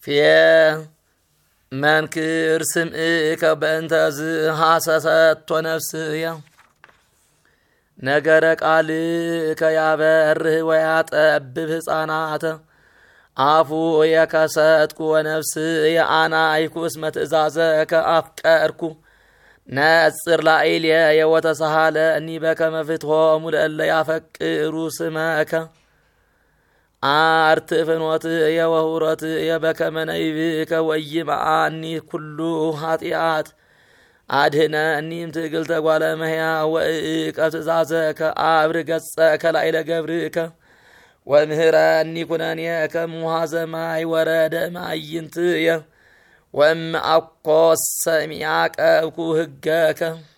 መንክር ስምዕከ በእንተ ዝሐሰሰቶ ነፍስየ ነገረ ቃልከ ያበርህ ወያጠብብ ሕፃናተ አፉ የከሰትኩ ወነፍስየ አናይኩ እስመ ትእዛዘከ አፍቀርኩ ነጽር ላዕሌየ ወተሳሃለኒ በከመ ፍትሖሙ ለእለ ያፈቅሩ ስመከ አርትዕ ፍኖትየ ወሁረትየ በከመ ነይብከ ወይምዓኒ ኩሉ ኃጢአት አድኅነኒ እምትዕግልተ ጓለ እመሕያው ወእዕቀብ ትእዛዘከ አብርህ ገጸከ ላዕለ ገብርከ ወምህረኒ ኩነኔከ እምውሃዘ ማይ ወረደ እምአዕይንትየ ወእምአኮሰ እምያቀብኩ ሕገከ